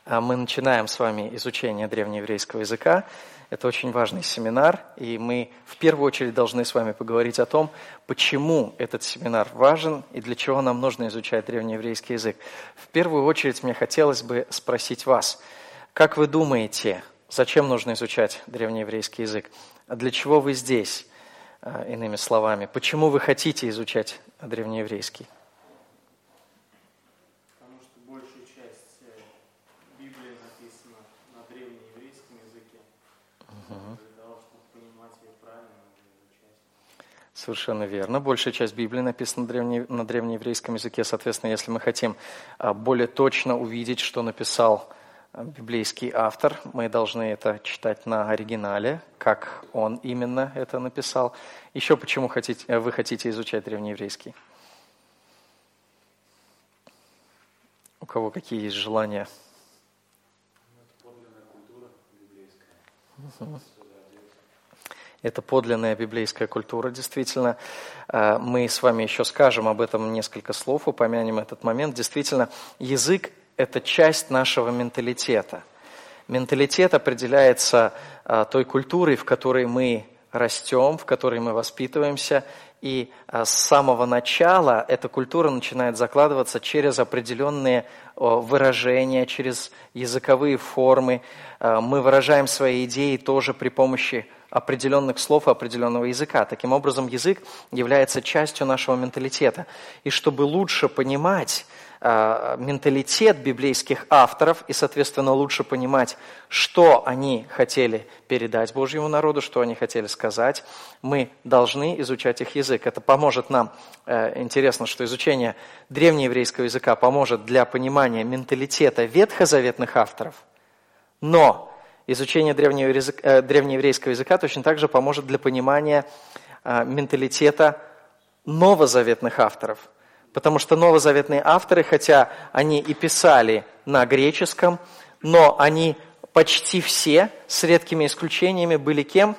Мы начинаем с вами изучение древнееврейского языка. Это очень важный семинар, и мы в первую очередь должны с вами поговорить о том, почему этот семинар важен и для чего нам нужно изучать древнееврейский язык. В первую очередь мне хотелось бы спросить вас, как вы думаете, зачем нужно изучать древнееврейский язык? А для чего вы здесь, иными словами? Почему вы хотите изучать древнееврейский? Совершенно верно. Большая часть Библии написана на древнееврейском языке. Соответственно, если мы хотим более точно увидеть, что написал библейский автор, мы должны это читать на оригинале, как он именно это написал. Еще почему вы хотите изучать древнееврейский? У кого какие есть желания? Это подлинная культура библейская. Это подлинная библейская культура, действительно. Мы с вами еще скажем об этом несколько слов, упомянем этот момент. Действительно, язык – это часть нашего менталитета. Менталитет определяется той культурой, в которой мы растем, в которой мы воспитываемся. И с самого начала эта культура начинает закладываться через определенные выражения, через языковые формы. Мы выражаем свои идеи тоже при помощи определенных слов и определенного языка. Таким образом, язык является частью нашего менталитета. И чтобы лучше понимать менталитет библейских авторов и, соответственно, лучше понимать, что они хотели передать Божьему народу, что они хотели сказать, мы должны изучать их язык. Это поможет нам, интересно, что изучение древнееврейского языка поможет для понимания менталитета ветхозаветных авторов, но изучение древнееврейского языка точно так же поможет для понимания менталитета новозаветных авторов. Потому что новозаветные авторы, хотя они и писали на греческом, но они почти все, с редкими исключениями, были кем?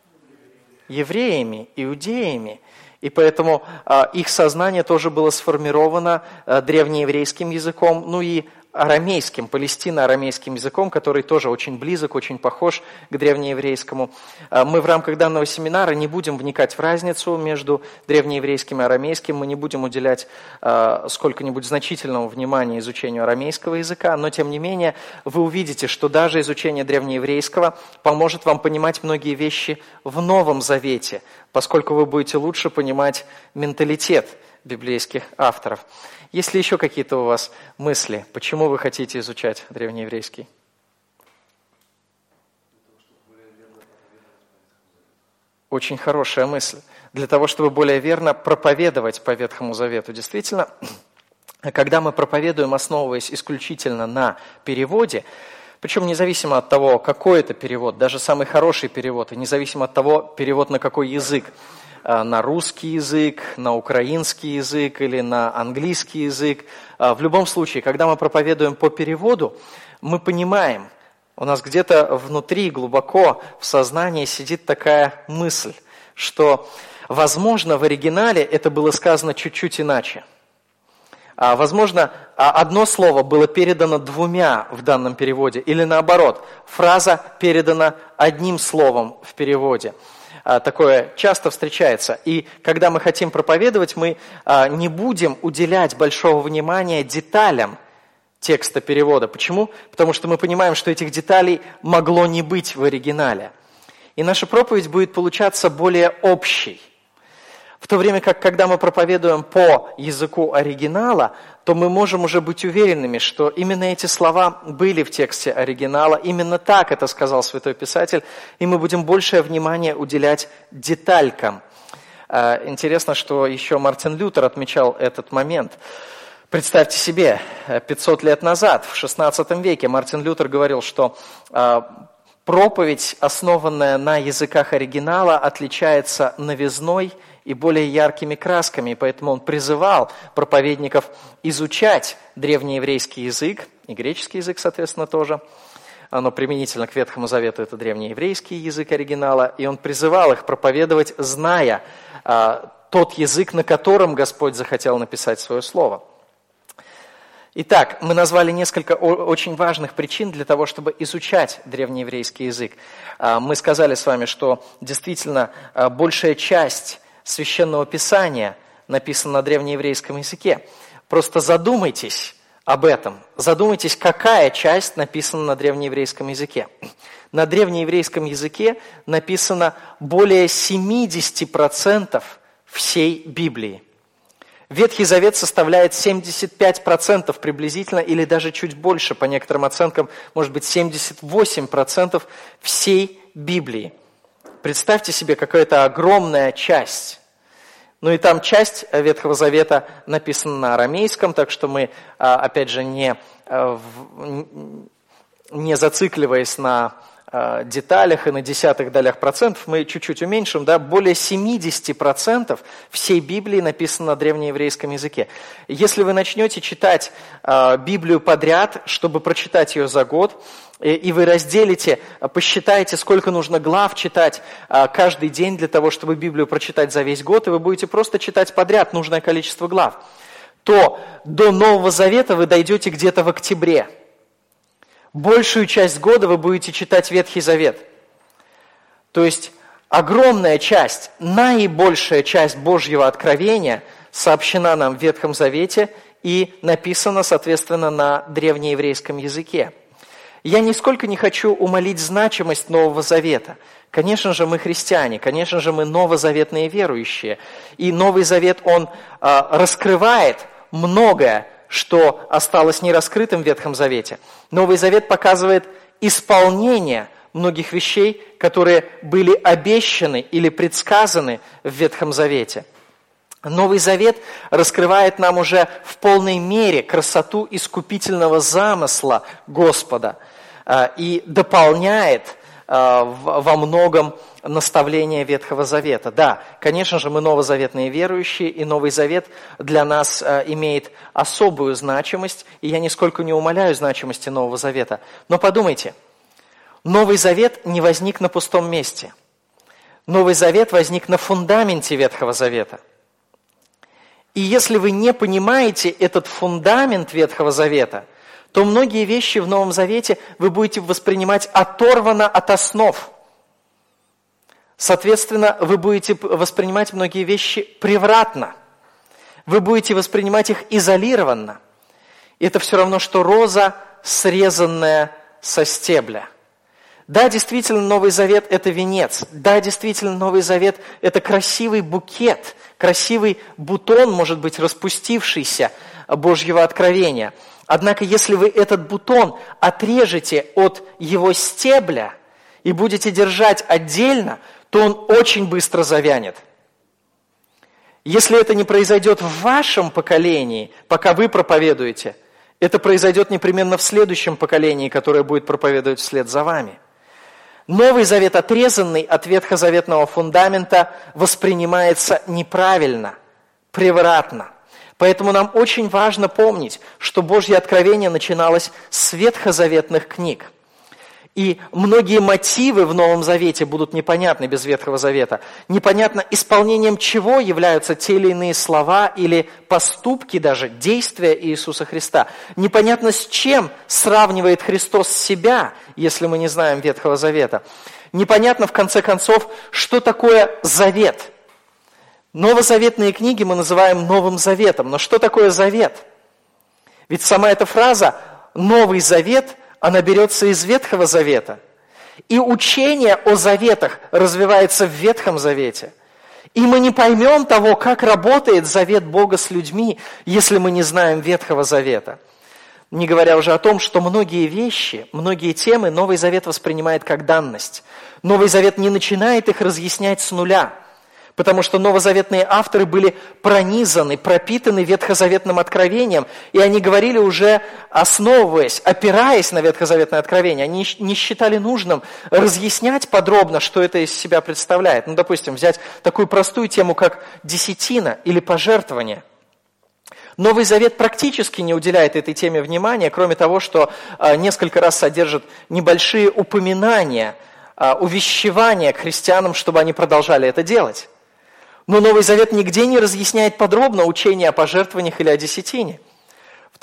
Евреями, иудеями. И поэтому их сознание тоже было сформировано древнееврейским языком, ну и арамейским, палестино-арамейским языком, который тоже очень близок, очень похож к древнееврейскому. Мы в рамках данного семинара не будем вникать в разницу между древнееврейским и арамейским, мы не будем уделять сколько-нибудь значительного внимания изучению арамейского языка, но тем не менее вы увидите, что даже изучение древнееврейского поможет вам понимать многие вещи в Новом Завете, поскольку вы будете лучше понимать менталитет библейских авторов. Есть ли еще какие-то у вас мысли, почему вы хотите изучать древнееврейский? Очень хорошая мысль. Для того, чтобы более верно проповедовать по Ветхому Завету. Действительно, когда мы проповедуем, основываясь исключительно на переводе, причем независимо от того, какой это перевод, даже самый хороший перевод, и независимо от того, перевод на какой язык, на русский язык, на украинский язык или на английский язык. В любом случае, когда мы проповедуем по переводу, мы понимаем, у нас где-то внутри, глубоко в сознании сидит такая мысль, что, возможно, в оригинале это было сказано чуть-чуть иначе. Возможно, одно слово было передано двумя в данном переводе, или наоборот, фраза передана одним словом в переводе. Такое часто встречается. И когда мы хотим проповедовать, мы не будем уделять большого внимания деталям текста перевода. Почему? Потому что мы понимаем, что этих деталей могло не быть в оригинале. И наша проповедь будет получаться более общей. В то время как, когда мы проповедуем по языку оригинала, то мы можем уже быть уверенными, что именно эти слова были в тексте оригинала, именно так это сказал Святой Писатель, и мы будем большее внимание уделять деталькам. Интересно, что еще Мартин Лютер отмечал этот момент. Представьте себе, 500 лет назад, в XVI веке, Мартин Лютер говорил, что проповедь, основанная на языках оригинала, отличается новизной и более яркими красками, и поэтому он призывал проповедников изучать древнееврейский язык, и греческий язык, соответственно, тоже. Оно применительно к Ветхому Завету, это древнееврейский язык оригинала, и он призывал их проповедовать, зная тот язык, на котором Господь захотел написать свое слово. Итак, мы назвали несколько очень важных причин для того, чтобы изучать древнееврейский язык. Мы сказали с вами, что действительно большая часть Священного Писания написана на древнееврейском языке. Просто задумайтесь об этом. Задумайтесь, какая часть написана на древнееврейском языке. На древнееврейском языке написано более 70% всей Библии. Ветхий Завет составляет 75% приблизительно, или даже чуть больше, по некоторым оценкам, может быть 78% всей Библии. Представьте себе, какая-то огромная часть. Ну и там часть Ветхого Завета написана на арамейском, так что мы, опять же, не зацикливаясь на деталях и на десятых долях процентов, мы чуть-чуть уменьшим, да, более 70% всей Библии написано на древнееврейском языке. Если вы начнете читать Библию подряд, чтобы прочитать ее за год, и вы разделите, посчитаете, сколько нужно глав читать каждый день для того, чтобы Библию прочитать за весь год, и вы будете просто читать подряд нужное количество глав, то до Нового Завета вы дойдете где-то в октябре. Большую часть года вы будете читать Ветхий Завет. То есть огромная часть, наибольшая часть Божьего откровения сообщена нам в Ветхом Завете и написана, соответственно, на древнееврейском языке. Я нисколько не хочу умалить значимость Нового Завета. Конечно же, мы христиане, конечно же, мы новозаветные верующие. И Новый Завет, он раскрывает многое, что осталось нераскрытым в Ветхом Завете. Новый Завет показывает исполнение многих вещей, которые были обещаны или предсказаны в Ветхом Завете. Новый Завет раскрывает нам уже в полной мере красоту искупительного замысла Господа и дополняет во многом наставления Ветхого Завета. Да, конечно же, мы новозаветные верующие, и Новый Завет для нас имеет особую значимость, и я нисколько не умаляю значимости Нового Завета. Но подумайте, Новый Завет не возник на пустом месте. Новый Завет возник на фундаменте Ветхого Завета. И если вы не понимаете этот фундамент Ветхого Завета, то многие вещи в Новом Завете вы будете воспринимать оторванно от основ. Соответственно, вы будете воспринимать многие вещи превратно. Вы будете воспринимать их изолированно. И это все равно, что роза, срезанная со стебля. Да, действительно, Новый Завет – это венец. Да, действительно, Новый Завет – это красивый букет, красивый бутон, может быть, распустившийся Божьего откровения. Однако, если вы этот бутон отрежете от его стебля и будете держать отдельно, то он очень быстро завянет. Если это не произойдет в вашем поколении, пока вы проповедуете, это произойдет непременно в следующем поколении, которое будет проповедовать вслед за вами. Новый Завет, отрезанный от ветхозаветного фундамента, воспринимается неправильно, превратно. Поэтому нам очень важно помнить, что Божье откровение начиналось с ветхозаветных книг. И многие мотивы в Новом Завете будут непонятны без Ветхого Завета. Непонятно, исполнением чего являются те или иные слова или поступки, даже действия Иисуса Христа. Непонятно, с чем сравнивает Христос себя, если мы не знаем Ветхого Завета. Непонятно, в конце концов, что такое завет. Новозаветные книги мы называем Новым Заветом. Но что такое завет? Ведь сама эта фраза «Новый Завет» она берется из Ветхого Завета. И учение о заветах развивается в Ветхом Завете. И мы не поймем того, как работает завет Бога с людьми, если мы не знаем Ветхого Завета. Не говоря уже о том, что многие вещи, многие темы Новый Завет воспринимает как данность. Новый Завет не начинает их разъяснять с нуля. Потому что новозаветные авторы были пронизаны, пропитаны ветхозаветным откровением, и они говорили уже, основываясь, опираясь на ветхозаветное откровение. Они не считали нужным разъяснять подробно, что это из себя представляет. Ну, допустим, взять такую простую тему, как десятина или пожертвование. Новый Завет практически не уделяет этой теме внимания, кроме того, что несколько раз содержит небольшие упоминания, увещевания к христианам, чтобы они продолжали это делать. Но Новый Завет нигде не разъясняет подробно учение о пожертвованиях или о десятине. В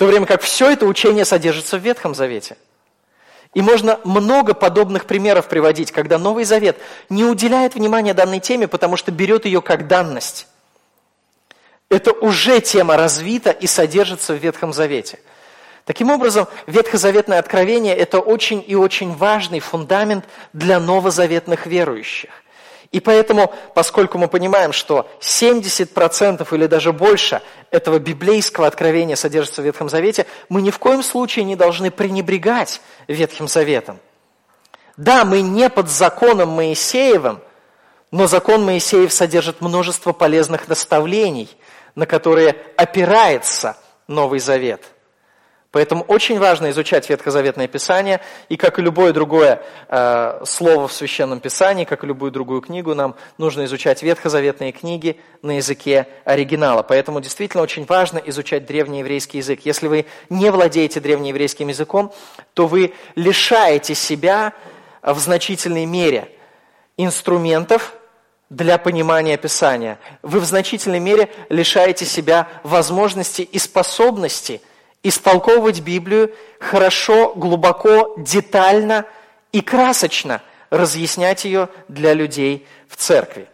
то время как все это учение содержится в Ветхом Завете. И можно много подобных примеров приводить, когда Новый Завет не уделяет внимания данной теме, потому что берет ее как данность. Это уже тема развита и содержится в Ветхом Завете. Таким образом, ветхозаветное откровение – это очень и очень важный фундамент для новозаветных верующих. И поэтому, поскольку мы понимаем, что 70% или даже больше этого библейского откровения содержится в Ветхом Завете, мы ни в коем случае не должны пренебрегать Ветхим Заветом. Да, мы не под законом Моисеевым, но закон Моисеев содержит множество полезных наставлений, на которые опирается Новый Завет. Поэтому очень важно изучать Ветхозаветное Писание, и как и любое другое слово в Священном Писании, как и любую другую книгу, нам нужно изучать ветхозаветные книги на языке оригинала. Поэтому действительно очень важно изучать древнееврейский язык. Если вы не владеете древнееврейским языком, то вы лишаете себя в значительной мере инструментов для понимания Писания. Вы в значительной мере лишаете себя возможности и способности истолковывать Библию хорошо, глубоко, детально и красочно, разъяснять ее для людей в церкви.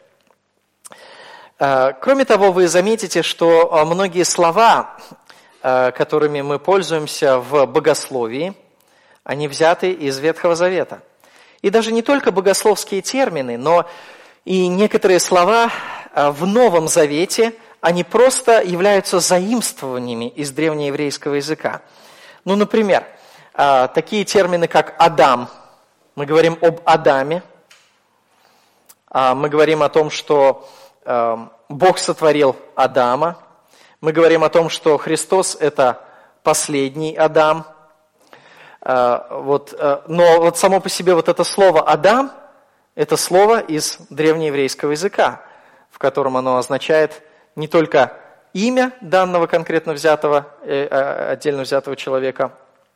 Кроме того, вы заметите, что многие слова, которыми мы пользуемся в богословии, они взяты из Ветхого Завета. И даже не только богословские термины, но и некоторые слова в Новом Завете – они просто являются заимствованиями из древнееврейского языка. Ну, например, такие термины, как «Адам». Мы говорим об Адаме. Мы говорим о том, что Бог сотворил Адама. Мы говорим о том, что Христос – это последний Адам. Но вот само по себе вот это слово «Адам» – это слово из древнееврейского языка, в котором оно означает не только имя данного конкретно взятого, отдельно взятого человека,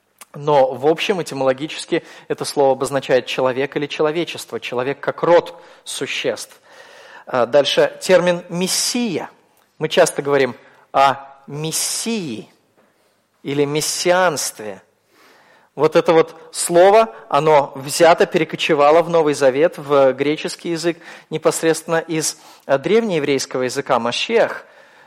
но в общем этимологически это слово обозначает человек или человечество, человек как род существ. Дальше термин «мессия». Мы часто говорим о мессии или мессианстве. Вот это вот слово, оно взято, перекочевало в Новый Завет, в греческий язык, непосредственно из древнееврейского языка «машиах»,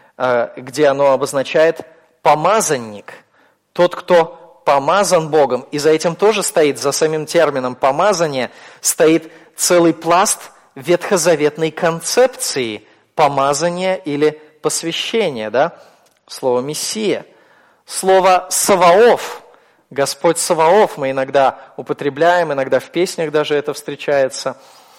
где оно обозначает «помазанник», тот, кто помазан Богом. И за этим тоже стоит, за самим термином «помазание», стоит целый пласт ветхозаветной концепции помазания или посвящения, да? Слово «мессия». Слово «саваоф», Господь Саваоф мы иногда употребляем, иногда в песнях даже это встречается.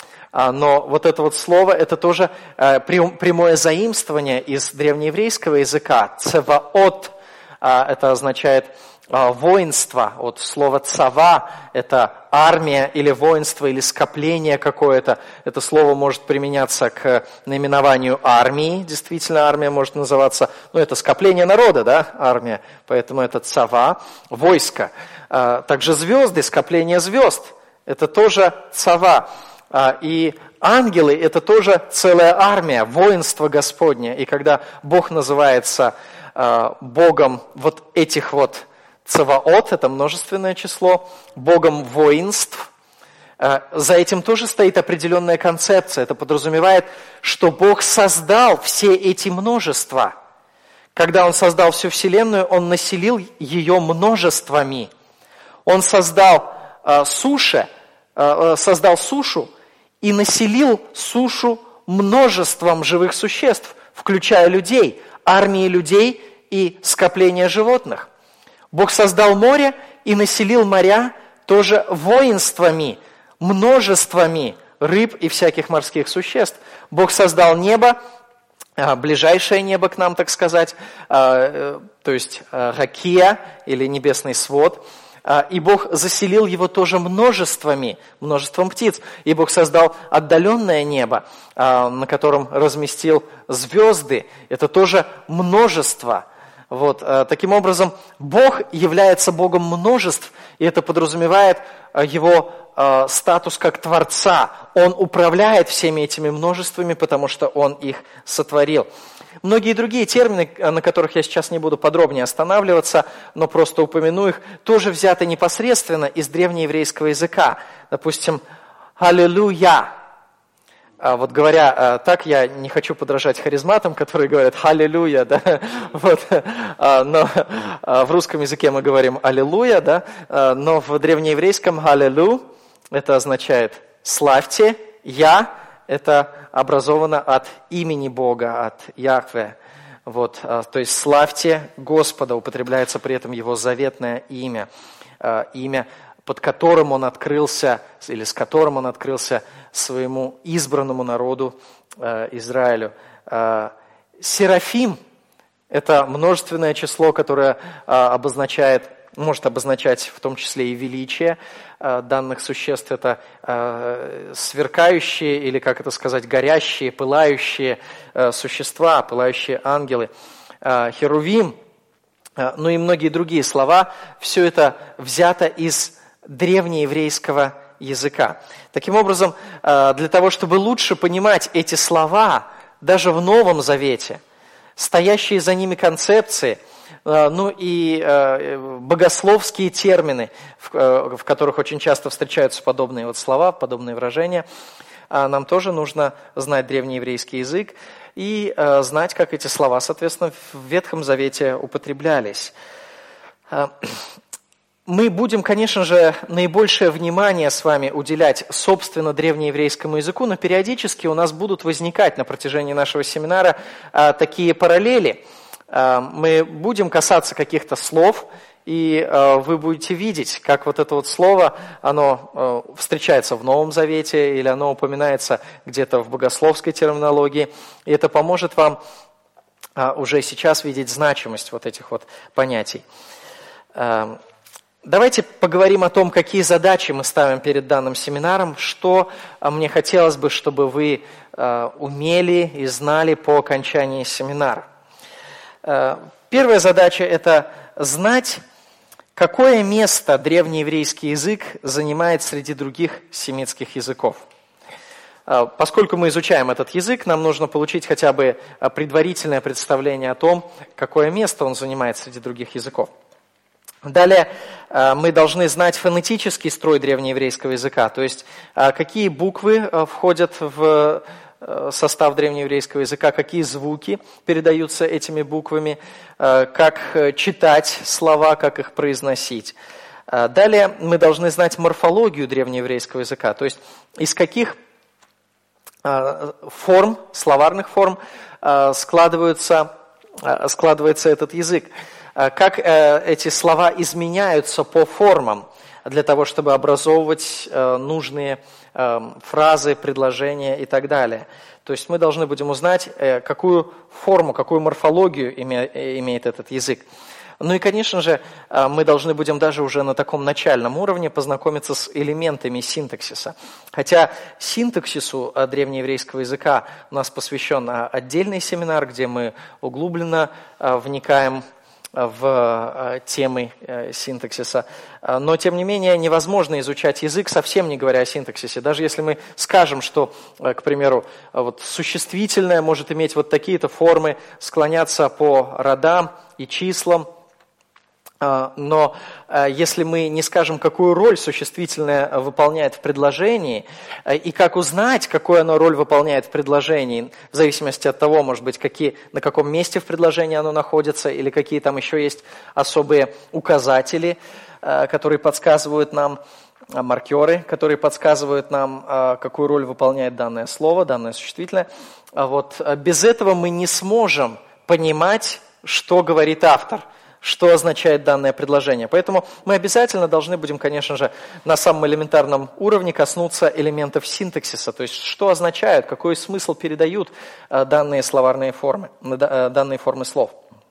Но вот это вот слово, это тоже прямое заимствование из древнееврейского языка. Цаваот, это означает воинство. От слова цава, это армия или воинство, или скопление какое-то. Это слово может применяться к наименованию армии. Действительно, армия может называться, это скопление народа, да, армия. Поэтому это цава, войско. Также звезды, скопление звезд. Это тоже цава. И ангелы – это тоже целая армия, воинство Господне. И когда Бог называется Богом вот этих вот цаваот, это множественное число, Богом воинств, за этим тоже стоит определенная концепция. Это подразумевает, что Бог создал все эти множества. Когда Он создал всю Вселенную, Он населил ее множествами. Он создал сушу и населил сушу множеством живых существ, включая людей, армии людей и скопления животных. Бог создал море и населил моря тоже воинствами, множествами рыб и всяких морских существ. Бог создал небо, ближайшее небо к нам, так сказать, то есть ракия или небесный свод. И Бог заселил его тоже множеством птиц. И Бог создал отдаленное небо, на котором разместил звезды. Это тоже множество Вот. Таким образом, Бог является Богом множеств, и это подразумевает Его статус как Творца. Он управляет всеми этими множествами, потому что Он их сотворил. Многие другие термины, на которых я сейчас не буду подробнее останавливаться, но просто упомяну их, тоже взяты непосредственно из древнееврейского языка. Допустим, «Аллилуйя». Вот говоря так, я не хочу подражать харизматам, которые говорят «Аллилуйя», да? Вот. Но в русском языке мы говорим «Аллилуйя», да? Но в древнееврейском «Аллилу» это означает «славьте», «я». Это образовано от имени Бога, от Яхве. Вот, то есть «славьте Господа», употребляется при этом Его заветное имя, имя, под которым Он открылся, или с которым Он открылся своему избранному народу Израилю. Серафим – это множественное число, которое может обозначать в том числе и величие данных существ. Это сверкающие, или, как это сказать, горящие, пылающие существа, пылающие ангелы. Херувим, ну и многие другие слова. Все это взято из древнееврейского языка. Таким образом, для того, чтобы лучше понимать эти слова, даже в Новом Завете, стоящие за ними концепции, ну и богословские термины, в которых очень часто встречаются подобные вот слова, подобные выражения, нам тоже нужно знать древнееврейский язык и знать, как эти слова, соответственно, в Ветхом Завете употреблялись. Мы будем, конечно же, наибольшее внимание с вами уделять, собственно, древнееврейскому языку, но периодически у нас будут возникать на протяжении нашего семинара такие параллели. Мы будем касаться каких-то слов, и вы будете видеть, как вот это вот слово, оно встречается в Новом Завете, или оно упоминается где-то в богословской терминологии, и это поможет вам уже сейчас видеть значимость вот этих вот понятий. Давайте поговорим о том, какие задачи мы ставим перед данным семинаром, что мне хотелось бы, чтобы вы умели и знали по окончании семинара. Первая задача – это знать, какое место древнееврейский язык занимает среди других семитских языков. Поскольку мы изучаем этот язык, нам нужно получить хотя бы предварительное представление о том, какое место он занимает среди других языков. Далее мы должны знать фонетический строй древнееврейского языка, то есть какие буквы входят в состав древнееврейского языка, какие звуки передаются этими буквами, как читать слова, как их произносить. Далее мы должны знать морфологию древнееврейского языка, то есть из каких форм, словарных форм складывается этот язык. Как эти слова изменяются по формам для того, чтобы образовывать нужные фразы, предложения и так далее. То есть мы должны будем узнать, какую форму, какую морфологию имеет этот язык. Ну и, конечно же, мы должны будем даже уже на таком начальном уровне познакомиться с элементами синтаксиса. Хотя синтаксису древнееврейского языка у нас посвящен отдельный семинар, где мы углубленно вникаем в темы синтаксиса. Но, тем не менее, невозможно изучать язык, совсем не говоря о синтаксисе. Даже если мы скажем, что, к примеру, вот существительное может иметь вот такие-то формы, склоняться по родам и числам, но если мы не скажем, какую роль существительное выполняет в предложении, и как узнать, какую оно роль выполняет в предложении, в зависимости от того, может быть, на каком месте в предложении оно находится, или какие там еще есть особые указатели, которые подсказывают нам, маркеры, которые подсказывают нам, какую роль выполняет данное слово, данное существительное. Вот. Без этого мы не сможем понимать, что говорит автор, что означает данное предложение. Поэтому мы обязательно должны будем, конечно же, на самом элементарном уровне коснуться элементов синтаксиса, то есть что означают, какой смысл передают данные словарные формы, данные формы слов.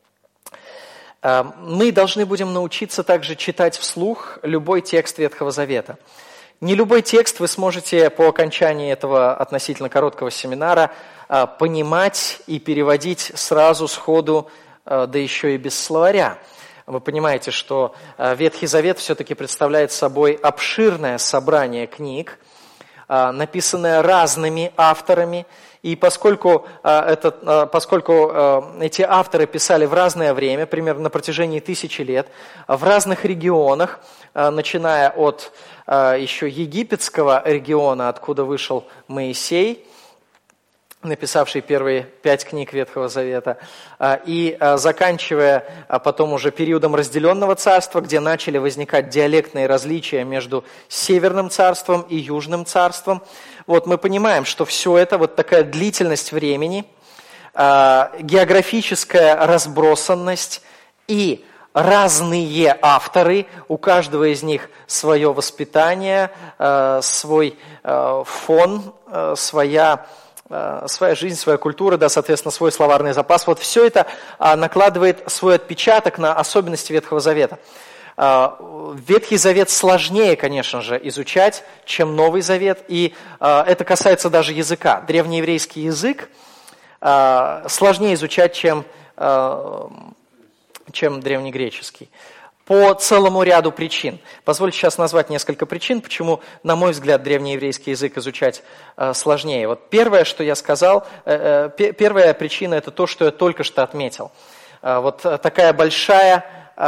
Мы должны будем научиться также читать вслух любой текст Ветхого Завета. Не любой текст вы сможете по окончании этого относительно короткого семинара понимать и переводить сразу, сходу, да еще и без словаря. Вы понимаете, что Ветхий Завет все-таки представляет собой обширное собрание книг, написанное разными авторами. И поскольку эти авторы писали в разное время, примерно на протяжении 1000 лет, в разных регионах, начиная от еще египетского региона, откуда вышел Моисей, написавший первые 5 книг Ветхого Завета, и заканчивая потом уже периодом разделенного царства, где начали возникать диалектные различия между Северным царством и Южным царством. Вот мы понимаем, что все это, вот такая длительность времени, географическая разбросанность и разные авторы, у каждого из них свое воспитание, свой фон, своя жизнь, своя культура, да, соответственно, свой словарный запас. Вот все это накладывает свой отпечаток на особенности Ветхого Завета. Ветхий Завет сложнее, конечно же, изучать, чем Новый Завет, и это касается даже языка. Древнееврейский язык сложнее изучать, чем древнегреческий. По целому ряду причин. Позвольте сейчас назвать несколько причин, почему, на мой взгляд, древнееврейский язык изучать сложнее. Вот первое, что я сказал, первая причина – это то, что я только что отметил. Вот такая большая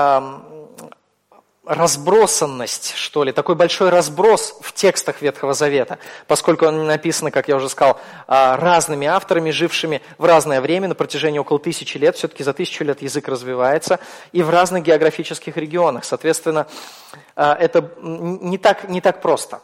разбросанность, что ли, такой большой разброс в текстах Ветхого Завета, поскольку они написаны, как я уже сказал, разными авторами, жившими в разное время, на протяжении около 1000 лет, все-таки за 1000 лет язык развивается, и в разных географических регионах. Соответственно, это не так просто.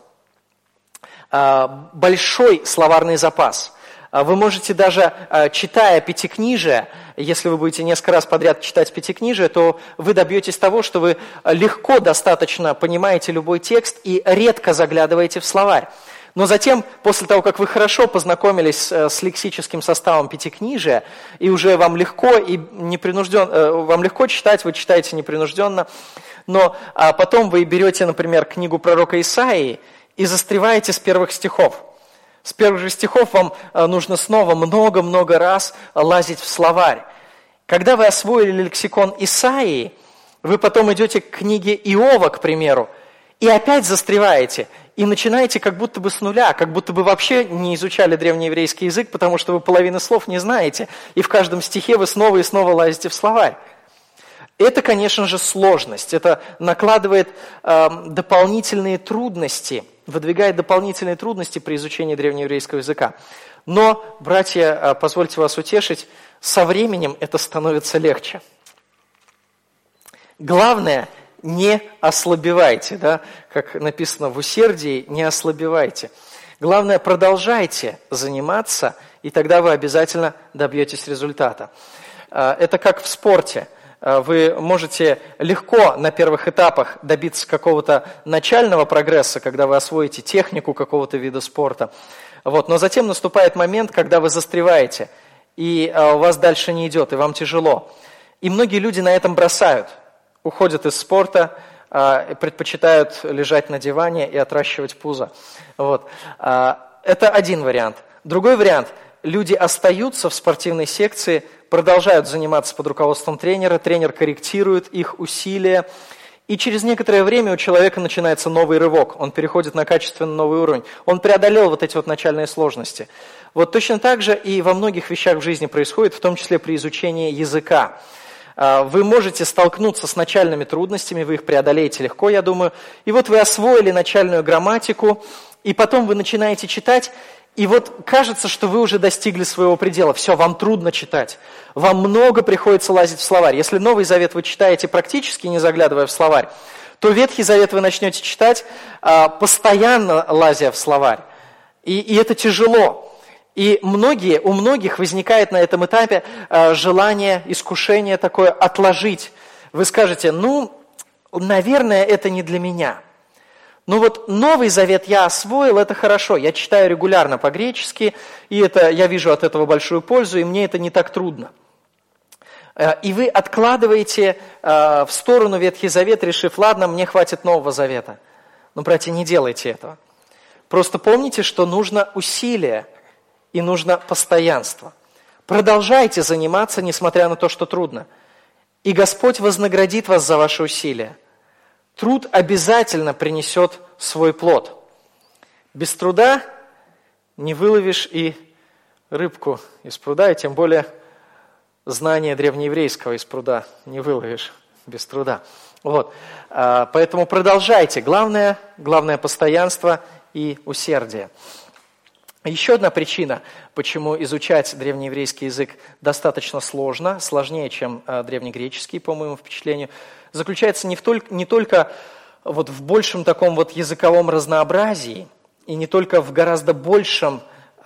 Большой словарный запас. Вы можете даже, читая Пятикнижие, если вы будете несколько раз подряд читать Пятикнижие, то вы добьетесь того, что вы легко достаточно понимаете любой текст и редко заглядываете в словарь. Но затем, после того, как вы хорошо познакомились с лексическим составом Пятикнижия, и уже вам легко читать, вы читаете непринужденно, но потом вы берете, например, книгу пророка Исаии и застреваете с первых стихов. С первых же стихов вам нужно снова много-много раз лазить в словарь. Когда вы освоили лексикон Исаии, вы потом идете к книге Иова, к примеру, и опять застреваете, и начинаете как будто бы с нуля, как будто бы вообще не изучали древнееврейский язык, потому что вы половины слов не знаете, и в каждом стихе вы снова и снова лазите в словарь. Это, конечно же, сложность, это накладывает дополнительные трудности, выдвигает дополнительные трудности при изучении древнееврейского языка. Но, братья, позвольте вас утешить, со временем это становится легче. Главное, не ослабевайте, да? Как написано в усердии, не ослабевайте. Главное, продолжайте заниматься, и тогда вы обязательно добьетесь результата. Это как в спорте. Вы можете легко на первых этапах добиться какого-то начального прогресса, когда вы освоите технику какого-то вида спорта. Вот. Но затем наступает момент, когда вы застреваете, и у вас дальше не идет, и вам тяжело. И многие люди на этом бросают, уходят из спорта, предпочитают лежать на диване и отращивать пузо. Вот. Это один вариант. Другой вариант. Люди остаются в спортивной секции, продолжают заниматься под руководством тренера, тренер корректирует их усилия, и через некоторое время у человека начинается новый рывок, он переходит на качественно новый уровень, он преодолел вот эти вот начальные сложности. Вот точно так же и во многих вещах в жизни происходит, в том числе при изучении языка. Вы можете столкнуться с начальными трудностями, вы их преодолеете легко, я думаю, и вот вы освоили начальную грамматику, и потом вы начинаете читать, и вот кажется, что вы уже достигли своего предела. Все, вам трудно читать. Вам много приходится лазить в словарь. Если Новый Завет вы читаете практически не заглядывая в словарь, то Ветхий Завет вы начнете читать, постоянно лазя в словарь. И это тяжело. И у многих возникает на этом этапе желание, искушение такое отложить. Вы скажете, наверное, это не для меня. Ну вот Новый Завет я освоил, это хорошо, я читаю регулярно по-гречески, и я вижу от этого большую пользу, и мне это не так трудно. И вы откладываете в сторону Ветхий Завет, решив, ладно, мне хватит Нового Завета. Но, братья, не делайте этого. Просто помните, что нужно усилие и нужно постоянство. Продолжайте заниматься, несмотря на то, что трудно. и Господь вознаградит вас за ваши усилия. Труд обязательно принесет свой плод. Без труда не выловишь и рыбку из пруда, и тем более знание древнееврейского из пруда не выловишь без труда. Вот. Поэтому продолжайте. Главное постоянство и усердие. Еще одна причина, почему изучать древнееврейский язык достаточно сложно, сложнее, чем древнегреческий, по моему впечатлению, заключается не только вот в большем таком вот языковом разнообразии и не только в гораздо большем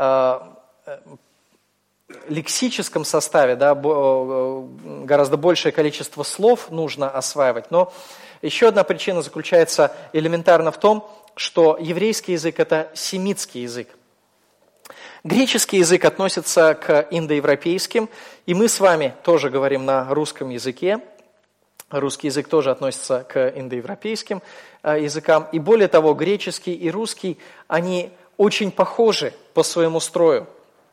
лексическом составе, да, гораздо большее количество слов нужно осваивать, но еще одна причина заключается элементарно в том, что еврейский язык – это семитский язык. Греческий язык относится к индоевропейским, и мы с вами тоже говорим на русском языке. Русский язык тоже относится к индоевропейским языкам. И более того, греческий и русский, они очень похожи по своему строю.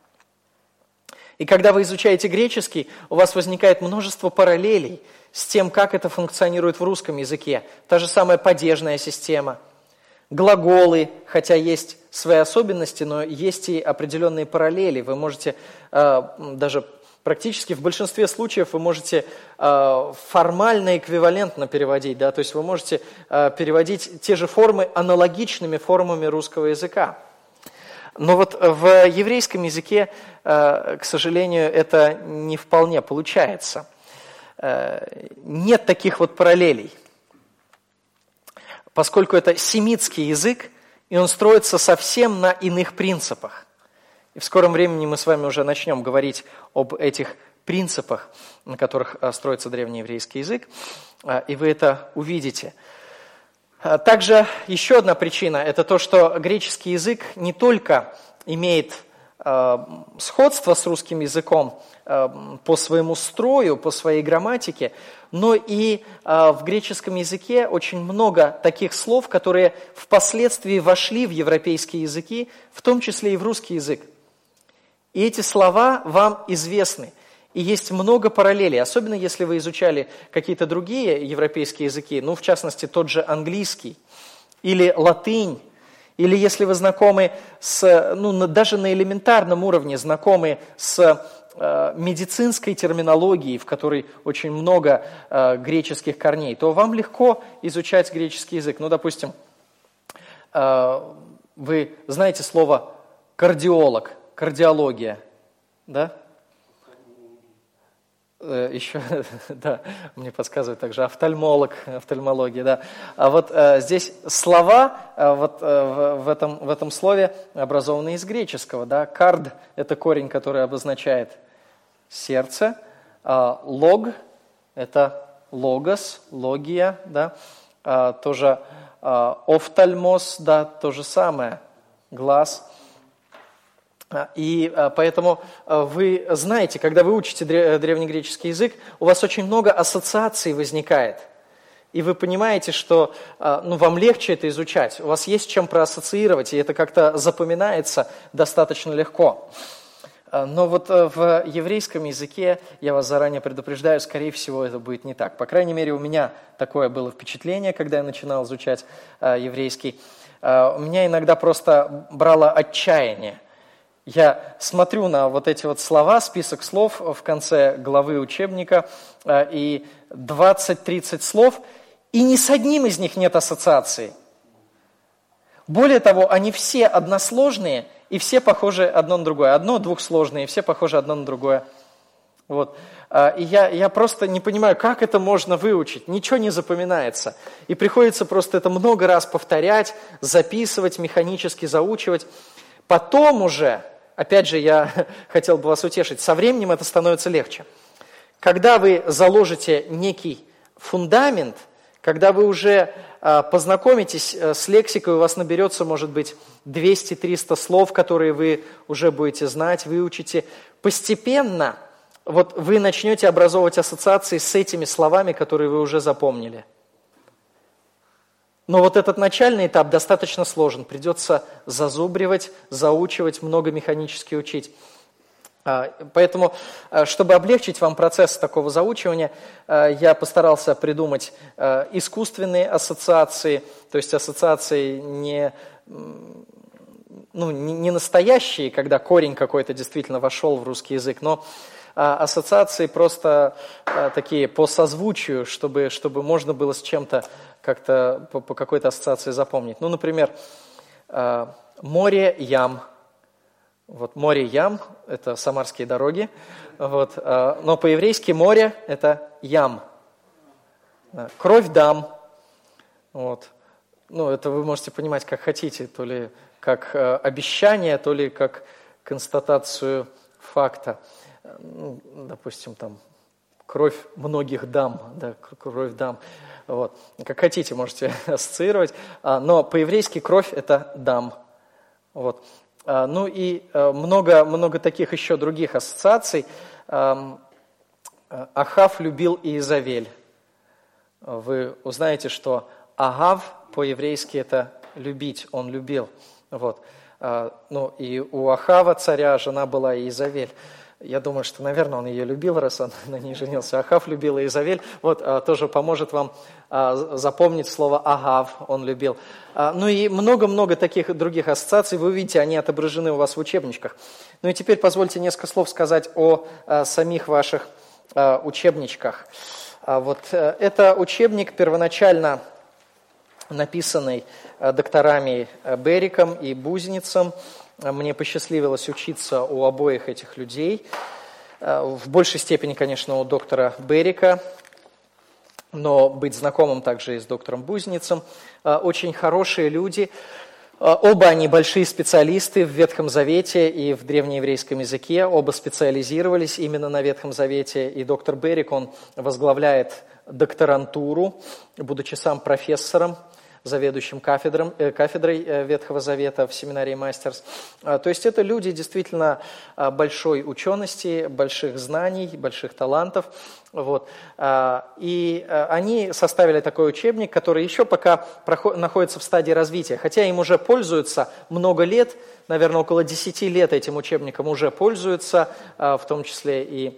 И когда вы изучаете греческий, у вас возникает множество параллелей с тем, как это функционирует в русском языке. Та же самая падежная система, глаголы, хотя есть свои особенности, но есть и определенные параллели. Вы можете даже практически в большинстве случаев вы можете формально эквивалентно переводить, да, то есть вы можете переводить те же формы аналогичными формами русского языка. Но вот в еврейском языке, к сожалению, это не вполне получается. Нет таких вот параллелей. Поскольку это семитский язык, и он строится совсем на иных принципах. И в скором времени мы с вами уже начнем говорить об этих принципах, на которых строится древнееврейский язык, и вы это увидите. Также еще одна причина – это то, что греческий язык не только имеет сходство с русским языком по своему строю, по своей грамматике, но и в греческом языке очень много таких слов, которые впоследствии вошли в европейские языки, в том числе и в русский язык. И эти слова вам известны. И есть много параллелей, особенно если вы изучали какие-то другие европейские языки, ну, в частности, тот же английский или латынь, или если вы знакомы даже на элементарном уровне знакомы с медицинской терминологией, в которой очень много греческих корней, то вам легко изучать греческий язык. Ну, допустим, вы знаете слово кардиолог, кардиология, да? Еще, да, мне подсказывают также офтальмология, да. А вот здесь слова вот в этом слове образованы из греческого, да. Кард – это корень, который обозначает сердце, лог – это логос, логия, да. Тоже офтальмос, да, то же самое, глаз. И поэтому вы знаете, когда вы учите древнегреческий язык, у вас очень много ассоциаций возникает. И вы понимаете, что вам легче это изучать. У вас есть чем проассоциировать, и это как-то запоминается достаточно легко. Но вот в еврейском языке, я вас заранее предупреждаю, скорее всего, это будет не так. По крайней мере, у меня такое было впечатление, когда я начинал изучать еврейский. У меня иногда просто брало отчаяние. Я смотрю на вот эти вот слова, список слов в конце главы учебника, и 20-30 слов, и ни с одним из них нет ассоциации. Более того, они все односложные, и все похожи одно на другое. Одно двухсложные, и все похожи одно на другое. Вот. И я просто не понимаю, как это можно выучить. Ничего не запоминается. И приходится просто это много раз повторять, записывать, механически заучивать. Потом уже... Опять же, я хотел бы вас утешить, со временем это становится легче. Когда вы заложите некий фундамент, когда вы уже познакомитесь с лексикой, у вас наберется, может быть, 200-300 слов, которые вы уже будете знать, выучите, постепенно вот вы начнете образовывать ассоциации с этими словами, которые вы уже запомнили. Но вот этот начальный этап достаточно сложен. Придется зазубривать, заучивать, много механически учить. Поэтому, чтобы облегчить вам процесс такого заучивания, я постарался придумать искусственные ассоциации, то есть ассоциации не настоящие, когда корень какой-то действительно вошел в русский язык, но ассоциации просто такие по созвучию, чтобы можно было с чем-то как-то по какой-то ассоциации запомнить. Ну, например, море ям. Вот море ям – это самарские дороги, вот, но по-еврейски море – это ям. Кровь дам. Вот. Ну, это вы можете понимать, как хотите, то ли как обещание, то ли как констатацию факта. Ну, допустим, там кровь многих дам, да, кровь дам. Вот. Как хотите, можете ассоциировать, но по-еврейски кровь – это дам. Вот. Ну и много таких еще других ассоциаций. Ахав любил Иезавель. Вы узнаете, что Агав по-еврейски это любить, он любил. Вот. Ну и у Ахава царя жена была Иезавель. Я думаю, что, наверное, он ее любил, раз он на ней женился. Ахав любил Иезавель. Вот тоже поможет вам запомнить слово Агав, он любил. Ну и много-много таких других ассоциаций. Вы увидите, они отображены у вас в учебничках. Ну и теперь позвольте несколько слов сказать о самих ваших учебничках. Вот это учебник, первоначально написанный докторами Бериком и Бузницем. Мне посчастливилось учиться у обоих этих людей. В большей степени, конечно, у доктора Берика, но быть знакомым также и с доктором Бузницем. Очень хорошие люди. Оба они большие специалисты в Ветхом Завете и в древнееврейском языке. Оба специализировались именно на Ветхом Завете. И доктор Берик, он возглавляет докторантуру, будучи сам профессором, заведующим кафедрой Ветхого Завета в семинарии Мастерс. То есть это люди действительно большой учености, больших знаний, больших талантов. Вот. И они составили такой учебник, который еще пока находится в стадии развития. Хотя им уже пользуются много лет, наверное, около 10 лет этим учебником уже пользуются, в том числе и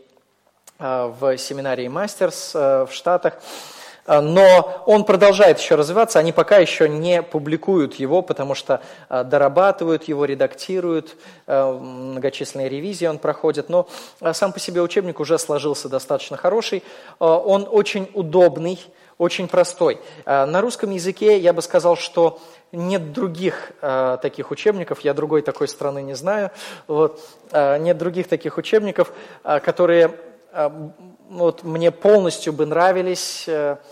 в семинарии Мастерс в Штатах. Но он продолжает еще развиваться, они пока еще не публикуют его, потому что дорабатывают его, редактируют, многочисленные ревизии он проходит. Но сам по себе учебник уже сложился достаточно хороший, он очень удобный, очень простой. На русском языке я бы сказал, что нет других таких учебников, я другой такой страны не знаю, вот, нет других таких учебников, которые вот, мне полностью бы нравились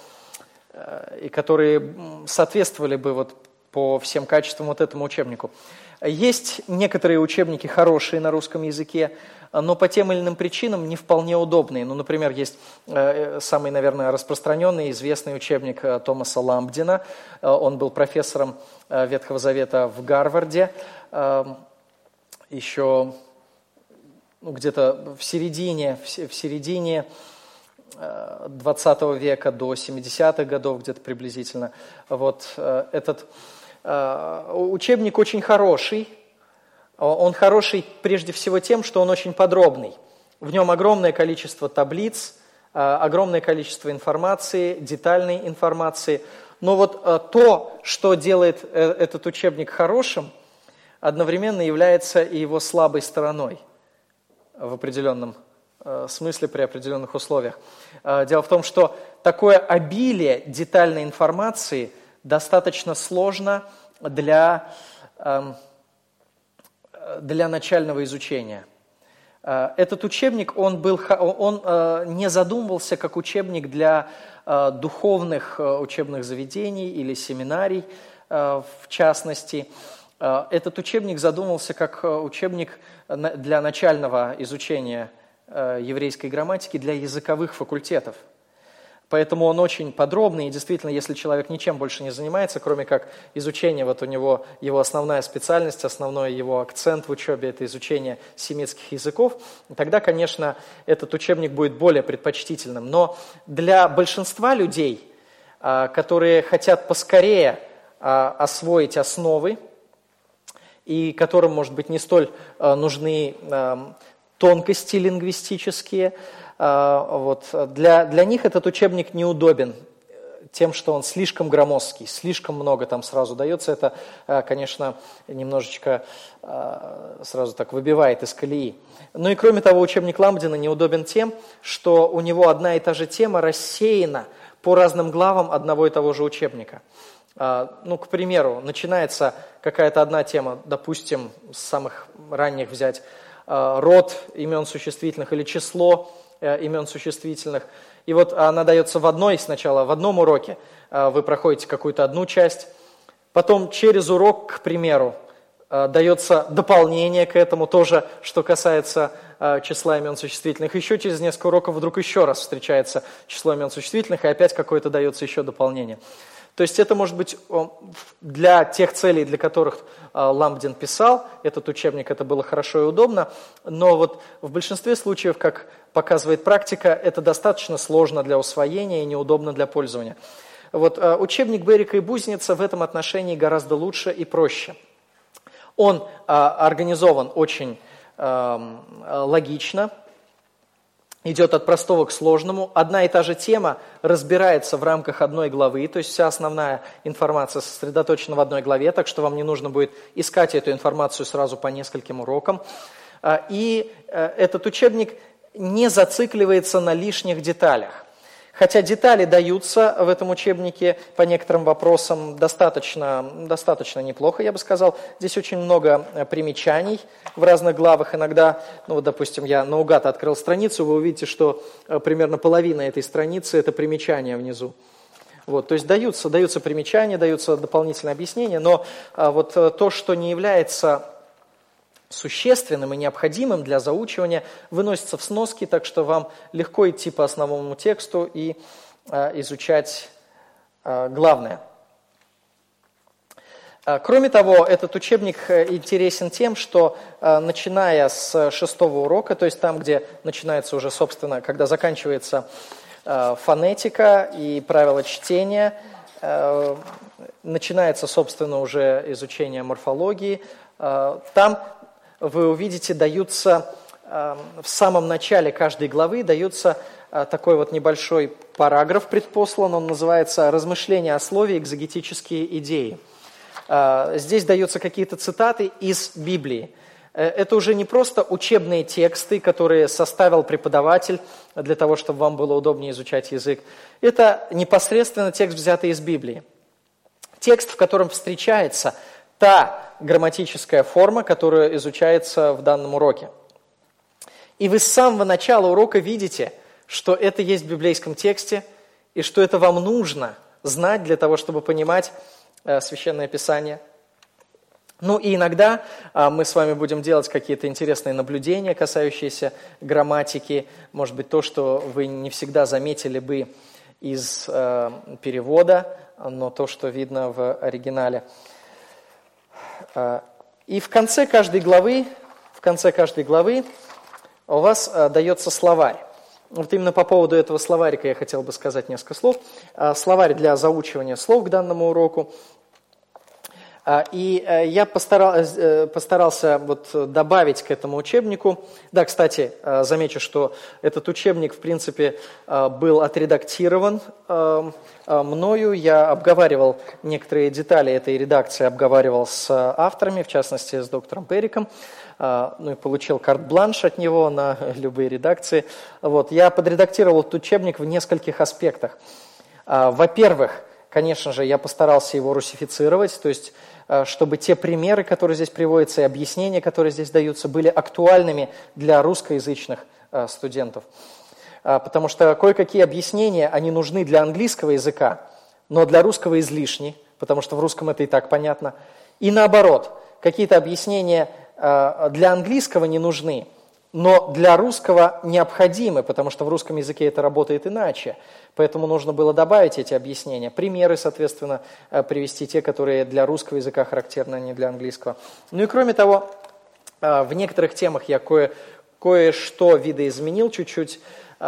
и которые соответствовали бы вот по всем качествам вот этому учебнику. Есть некоторые учебники хорошие на русском языке, но по тем или иным причинам не вполне удобные. Ну, например, есть самый, наверное, распространенный, известный учебник Томаса Ламбдина. Он был профессором Ветхого Завета в Гарварде. Еще где-то в середине 20 века до 70-х годов, где-то приблизительно. Вот этот учебник очень хороший. Он хороший прежде всего тем, что он очень подробный. В нем огромное количество таблиц, огромное количество информации, детальной информации. Но вот то, что делает этот учебник хорошим, одновременно является и его слабой стороной в определенном смысле, при определенных условиях. Дело в том, что такое обилие детальной информации достаточно сложно для начального изучения. Этот учебник, он не задумывался как учебник для духовных учебных заведений или семинарий, в частности. Этот учебник задумывался как учебник для начального изучения еврейской грамматики для языковых факультетов. Поэтому он очень подробный, и действительно, если человек ничем больше не занимается, кроме как изучения, вот у него его основная специальность, основной его акцент в учебе – это изучение семитских языков, тогда, конечно, этот учебник будет более предпочтительным. Но для большинства людей, которые хотят поскорее освоить основы, и которым, может быть, не столь нужны тонкости лингвистические. Вот. Для них этот учебник неудобен тем, что он слишком громоздкий, слишком много там сразу дается. Это, конечно, немножечко сразу так выбивает из колеи. Ну и кроме того, учебник Ламбдина неудобен тем, что у него одна и та же тема рассеяна по разным главам одного и того же учебника. Ну, к примеру, начинается какая-то одна тема, допустим, с самых ранних взять род имен существительных или число имен существительных. И вот она дается сначала в одном уроке, вы проходите какую-то одну часть, потом через урок, к примеру, дается дополнение к этому, тоже, что касается числа имен существительных. Еще через несколько уроков вдруг еще раз встречается число имен существительных, и опять какое-то дается еще дополнение. То есть это может быть для тех целей, для которых Ламбдин писал этот учебник, это было хорошо и удобно, но вот в большинстве случаев, как показывает практика, это достаточно сложно для усвоения и неудобно для пользования. Вот учебник Берика и Бузница в этом отношении гораздо лучше и проще. Он организован очень логично, идет от простого к сложному. Одна и та же тема разбирается в рамках одной главы, то есть вся основная информация сосредоточена в одной главе, так что вам не нужно будет искать эту информацию сразу по нескольким урокам. И этот учебник не зацикливается на лишних деталях. Хотя детали даются в этом учебнике по некоторым вопросам достаточно неплохо, я бы сказал. Здесь очень много примечаний в разных главах. Иногда, ну вот, допустим, я наугад открыл страницу, вы увидите, что примерно половина этой страницы – это примечания внизу. Вот, то есть даются примечания, даются дополнительные объяснения, но вот то, что не является существенным и необходимым для заучивания, выносится в сноски, так что вам легко идти по основному тексту и изучать главное. Кроме того, этот учебник интересен тем, что начиная с 6-го урока, то есть там, где начинается уже, собственно, когда заканчивается фонетика и правила чтения, начинается, собственно, уже изучение морфологии, там вы увидите, даются в самом начале каждой главы дается такой вот небольшой параграф предпослан, он называется «Размышления о слове. Экзегетические идеи». Здесь даются какие-то цитаты из Библии. Это уже не просто учебные тексты, которые составил преподаватель для того, чтобы вам было удобнее изучать язык. Это непосредственно текст, взятый из Библии. Текст, в котором встречается та грамматическая форма, которая изучается в данном уроке. И вы с самого начала урока видите, что это есть в библейском тексте, и что это вам нужно знать для того, чтобы понимать Священное Писание. Ну и иногда мы с вами будем делать какие-то интересные наблюдения, касающиеся грамматики, может быть, то, что вы не всегда заметили бы из перевода, но то, что видно в оригинале. И в конце каждой главы у вас дается словарь. Вот именно по поводу этого словарика я хотел бы сказать несколько слов. Словарь для заучивания слов к данному уроку. И я постарался вот добавить к этому учебнику. Да, кстати, замечу, что этот учебник, в принципе, был отредактирован мною. Я обговаривал некоторые детали этой редакции, обговаривал с авторами, в частности, с доктором Бериком. Ну и получил карт-бланш от него на любые редакции. Вот, я подредактировал этот учебник в нескольких аспектах. Во-первых, конечно же, я постарался его русифицировать, то есть чтобы те примеры, которые здесь приводятся, и объяснения, которые здесь даются, были актуальными для русскоязычных студентов. Потому что кое-какие объяснения, они нужны для английского языка, но для русского излишни, потому что в русском это и так понятно. И наоборот, какие-то объяснения для английского не нужны, но для русского необходимы, потому что в русском языке это работает иначе. Поэтому нужно было добавить эти объяснения. Примеры, соответственно, привести те, которые для русского языка характерны, а не для английского. Ну и кроме того, в некоторых темах я кое-что видоизменил, чуть-чуть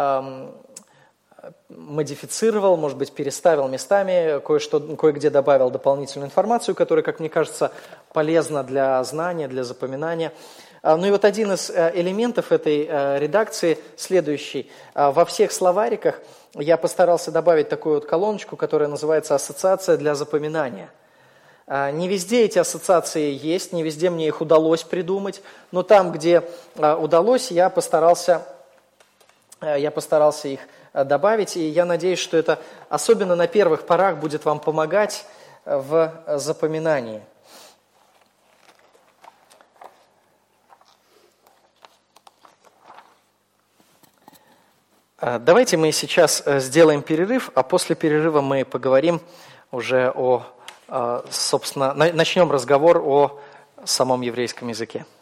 модифицировал, может быть, переставил местами, кое-где добавил дополнительную информацию, которая, как мне кажется, полезна для знания, для запоминания. Ну и вот один из элементов этой редакции следующий. Во всех словариках я постарался добавить такую вот колоночку, которая называется «Ассоциация для запоминания». Не везде эти ассоциации есть, не везде мне их удалось придумать, но там, где удалось, я постарался их добавить, и я надеюсь, что это особенно на первых порах будет вам помогать в запоминании. Давайте мы сейчас сделаем перерыв, а после перерыва мы поговорим уже собственно, начнем разговор о самом еврейском языке.